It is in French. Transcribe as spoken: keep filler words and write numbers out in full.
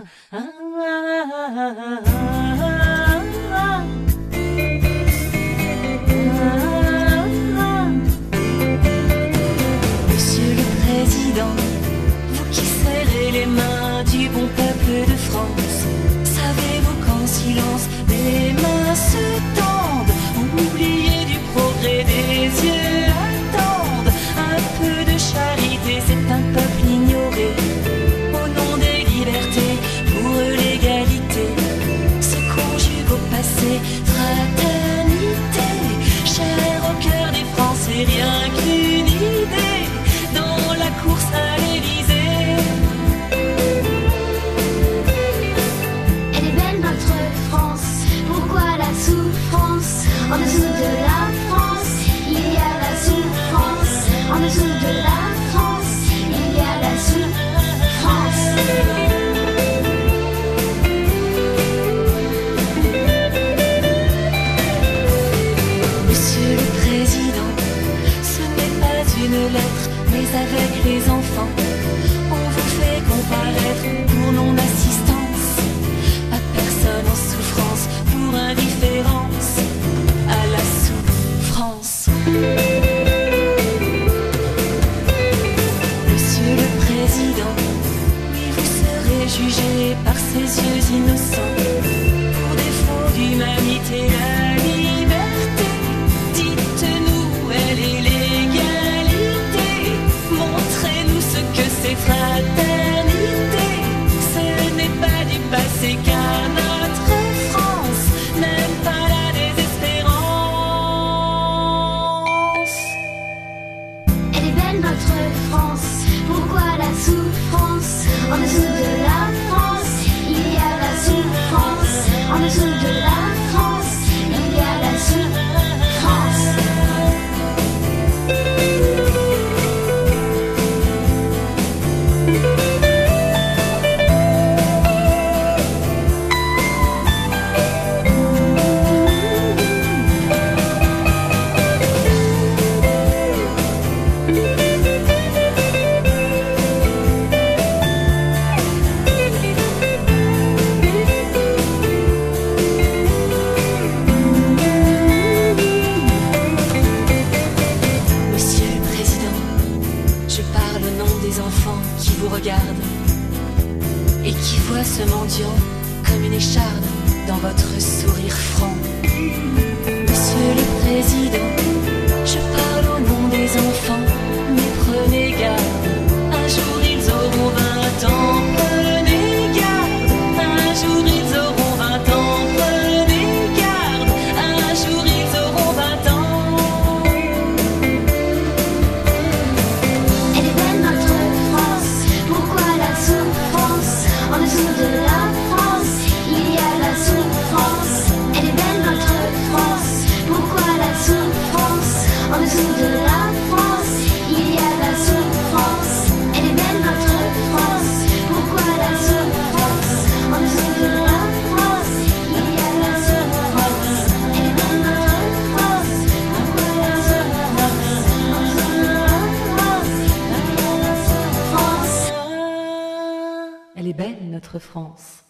Monsieur le Président, vous qui serrez les mains du bon peuple de France, savez-vous qu'en silence des mains se tendent, oubliez du progrès, des yeux attendent, un peu de charité, c'est un peuple ignoré, au nom des libertés, pour l'égalité, se conjugue au passé, fraternité, chère au cœur des Français, rien qu'une idée, dans la course à l'Élysée. Elle est belle notre France, pourquoi la souffrance? En dessous de la France, il y a la souffrance. En dessous de la France, il y a la souffrance. Monsieur le Président, ce n'est pas une lettre, mais avec les enfants, on vous fait comparaître pour non-assistance. Pas personne en souffrance pour indifférence à la souffrance. Monsieur le Président, oui, vous serez jugé par ces yeux innocents pour défaut d'humanité, la liberté. Dites-nous, elle est l'égalité. Montrez-nous ce que c'est fraternité. Ce n'est pas du passé car notre France n'aime pas la désespérance. Elle est belle notre France, pourquoi la souffrance? En dessous de la France, il y a la souffrance. En dessous de la France, il y a la souffrance. Monsieur le Président, je parle au nom des enfants qui vous regardent et qui voient ce mendiant comme une écharde dans votre sourire franc. Monsieur le Président, je parle au nom des enfants, mais prenez garde, un jour ils auront vingt ans, prenez garde, un jour ils auront vingt ans, prenez garde, un jour ils auront vingt ans. Elle est belle notre France, pourquoi la souffrance? En dessous de la France, il y a la souffrance. Elle est belle notre France, pourquoi la souffrance? En dessous de la France, il y a la souffrance. Elle est belle notre France, pourquoi la souffrance? En dessous de la France, il y a la souffrance. Elle est belle notre France, pourquoi la souffrance? En dessous de la France, il y a la souffrance. Elle est belle notre France.